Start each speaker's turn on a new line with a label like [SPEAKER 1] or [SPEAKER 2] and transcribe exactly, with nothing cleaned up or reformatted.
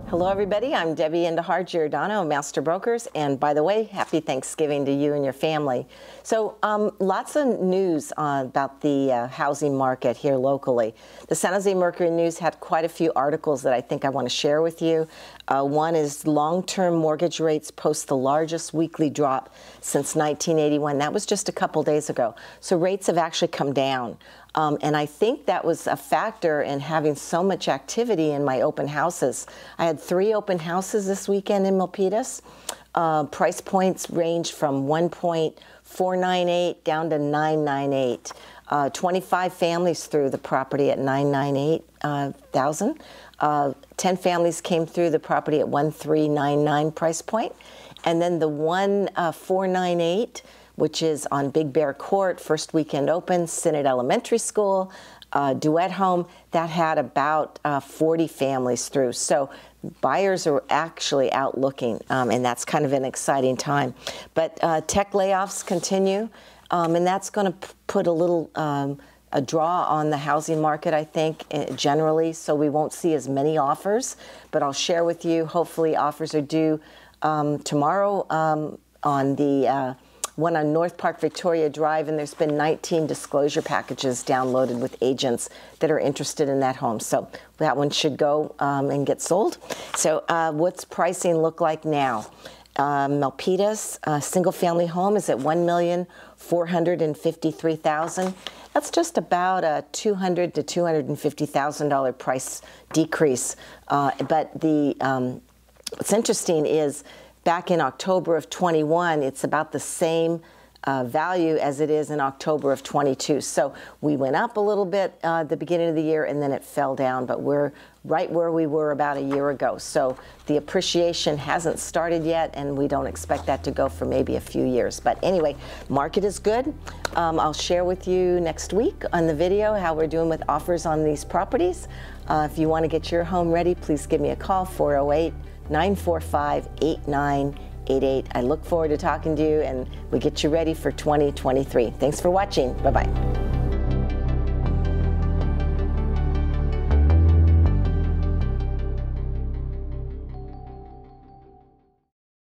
[SPEAKER 1] Hello, everybody. I'm Debbie Indahar Giordano, Master Brokers. And by the way, happy Thanksgiving to you and your family. So um, lots of news uh, about the uh, housing market here locally. The San Jose Mercury News had quite a few articles that I think I want to share with you. Uh, one is long-term mortgage rates post the largest weekly drop since nineteen eighty-one. That was just a couple days ago. So rates have actually come down. Um, and I think that was a factor in having so much activity in my open houses. I had three open houses this weekend in Milpitas. Uh, price points ranged from one point four nine eight down to nine ninety-eight. Uh, twenty-five families through the property at nine ninety-eight thousand. Uh, ten families came through the property at one three nine nine price point. And then the one uh, four nine eight, which is on Big Bear Court, first weekend open, Synod Elementary School, uh, Duet Home, that had about uh, forty families through. So buyers are actually out looking, um, and that's kind of an exciting time. But uh, tech layoffs continue, um, and that's going to put a little um, a draw on the housing market, I think, generally, so we won't see as many offers. But I'll share with you, hopefully offers are due um, tomorrow um, on the uh, one on North Park Victoria Drive, and there's been nineteen disclosure packages downloaded with agents that are interested in that home. So that one should go um, and get sold. So uh, what's pricing look like now? Uh, Milpitas, uh, single-family home is at one million four hundred fifty-three thousand dollars. That's just about a two hundred thousand to two hundred fifty thousand dollar price decrease. Uh, but the um, what's interesting is, back in October of twenty-one, it's about the same uh, value as it is in October of twenty-two. So we went up a little bit uh, at the beginning of the year, and then it fell down, but we're right where we were about a year ago. So the appreciation hasn't started yet, and we don't expect that to go for maybe a few years. But anyway, market is good. Um, I'll share with you next week on the video how we're doing with offers on these properties. Uh, if you want to get your home ready, please give me a call, four oh eight, nine four five, eight nine eight eight. I look forward to talking to you, and we get you ready for twenty twenty-three. Thanks for watching. Bye-bye.